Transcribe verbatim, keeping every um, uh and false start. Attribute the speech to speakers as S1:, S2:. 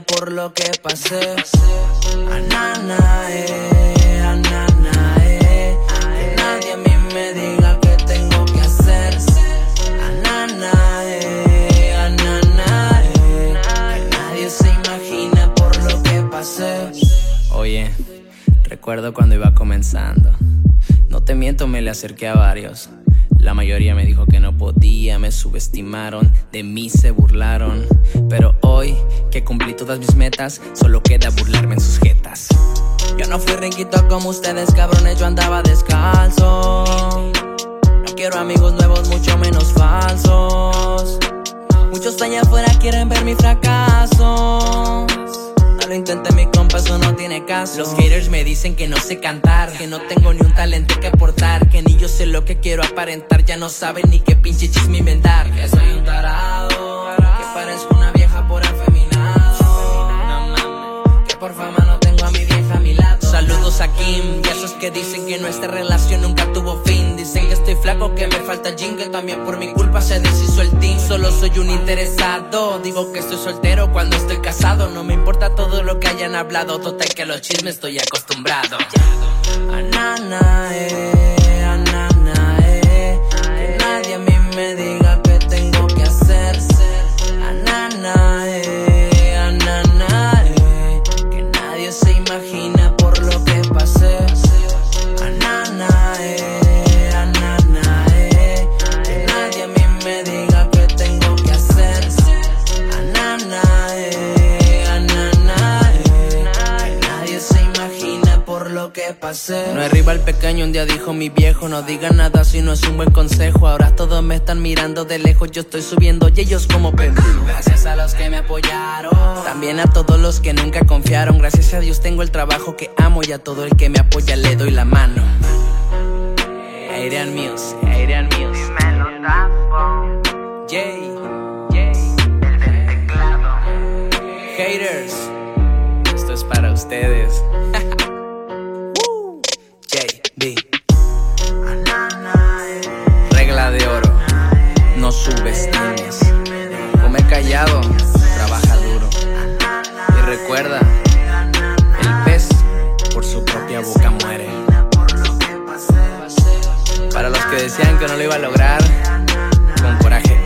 S1: por lo que pasé. Anana, eh, anana, eh. Que nadie a mí me diga qué tengo que hacer. Anana, eh, anana, eh. Que nadie se imagina por lo que pasé.
S2: Oye, recuerdo cuando iba comenzando. No te miento, me le acerqué a varios. La mayoría me dijo que no podía, me subestimaron, de mí se burlaron. Pero hoy, que cumplí todas mis metas, solo queda burlarme en sus jetas.
S1: Yo no fui riquito como ustedes, cabrones, yo andaba descalzo. No quiero amigos nuevos, mucho menos falsos. Muchos allá afuera quieren ver mi fracaso. No lo intenté, mi compa, eso no tiene caso.
S2: Los haters me dicen que no sé cantar, que no tengo ni un talento que aportar, que ni yo sé lo que quiero aparentar. Ya no saben ni qué pinche chisme inventar.
S1: Que soy un tarado, que parezco una vieja por afeminado, que por fama no tengo a mi vieja a mi lado.
S2: Saludos a Kim y a esos que dicen que nuestra relación nunca tuvo fin. Dicen que estoy flaco, que me falta gym, que también por mi culpa se deshizo el team. Solo soy un interesado, digo que estoy soltero cuando estoy casado. No me importa todo lo que hayan hablado, total que a los chismes estoy acostumbrado.
S1: Anana, eh, anana, eh. Que nadie a mí me diga qué tengo que hacer. Anana, eh, anana, eh. Que nadie se imagina por lo que pasé. Anana, eh, anana, eh. Que nadie a mí me diga qué tengo que hacer. Anana, eh, anana, eh. Que nadie se imagina por lo que pasé.
S2: No es rival pequeño, un día dijo mi viejo. No digan nada si no es un buen consejo. Ahora todos me están mirando de lejos, yo estoy subiendo y ellos como pendejos.
S1: Gracias a los que me apoyaron,
S2: también a todos los que nunca confiaron. Gracias a Dios tengo el trabajo que amo y a todo el que me apoya le doy la mano. Adrian Mills, Adrian Mills. Jay, Jay. Haters, esto es para ustedes. J B. Regla de oro, no subestimes. Come callado, trabaja duro. Y recuerda, el pez por su propia boca muere. Para los que decían que no lo iba a lograr, con coraje